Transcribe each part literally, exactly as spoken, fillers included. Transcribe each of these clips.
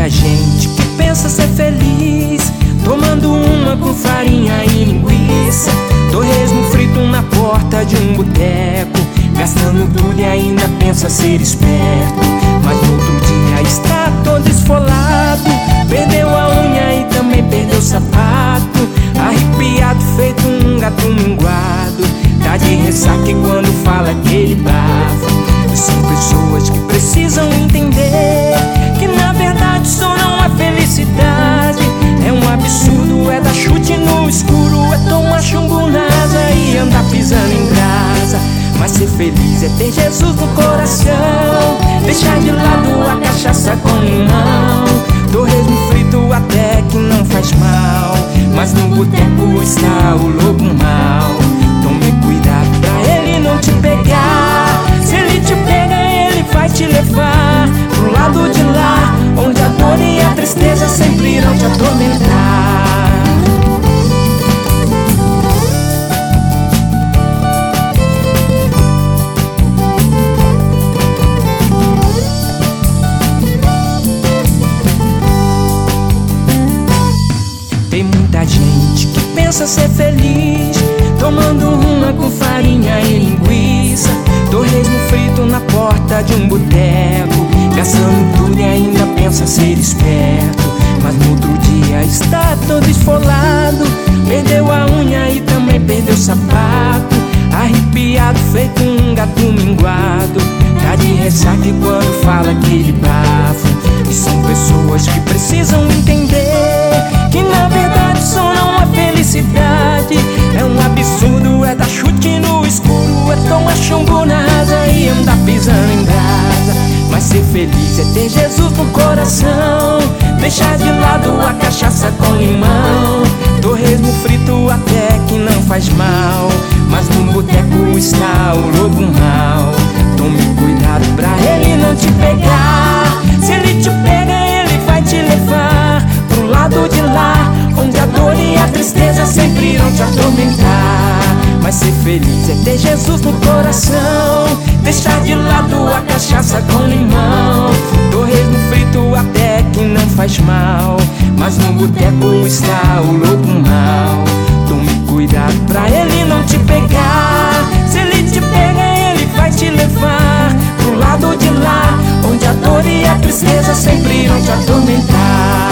muita gente que pensa ser feliz tomando uma com farinha e linguiça, torresmo frito na porta de um boteco, gastando tudo e ainda pensa ser esperto. Mas no outro dia está todo esfolado, perdeu a unha e também perdeu o sapato, arrepiado feito um gato minguado, tá de ressaca e quando fala aquele bafo. São pessoas que precisam entender que na verdade só não é felicidade. É um absurdo, é dar chute no escuro, é tomar chumbo na asa e andar pisando em brasa. Mas ser feliz é ter Jesus no coração, deixar de lado a cachaça com limão, torresmo frito até que não faz mal, mas no boteco está o lobo mau. Tome cuidado pra ele não te pegar, se ele te pega ele vai te levar pro lado de lá, onde a dor e a tristeza sempre irão te atormentar. Tem muita gente que pensa ser feliz tomando uma com farinha e linguiça, torresmo frito na porta de um boteco, gastando tudo e ainda pensa ser esperto. Mas no outro dia está todo esfolado, perdeu a unha e também perdeu o sapato, arrepiado feito um gato minguado, tá de ressaca e quando fala aquele bafo. E são pessoas que precisam entender que na verdade só não é felicidade. É um absurdo, é dar chute no escuro, é tomar chumbo na asa e andar pisando em brasa. Mas ser feliz é ter Jesus no coração, deixar de lado a cachaça com limão, torresmo frito até que não faz mal, mas no boteco está o lobo mau. Tome cuidado pra ele não te pegar, se ele te pega ele vai te levar pro lado de lá, onde a dor e a tristeza sempre irão te atormentar. Mas ser feliz é ter Jesus no coração, deixar de lado a cachaça com limão, torresmo frito até que não faz mal, mas no boteco está o lobo mau. Tome cuidado pra ele não te pegar, se ele te pega ele vai te levar pro lado de lá, onde a dor e a tristeza sempre irão te atormentar.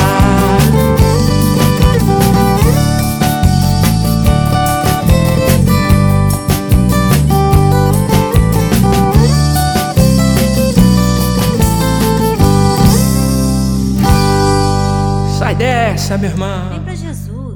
Sai dessa, meu irmão. Vem pra Jesus.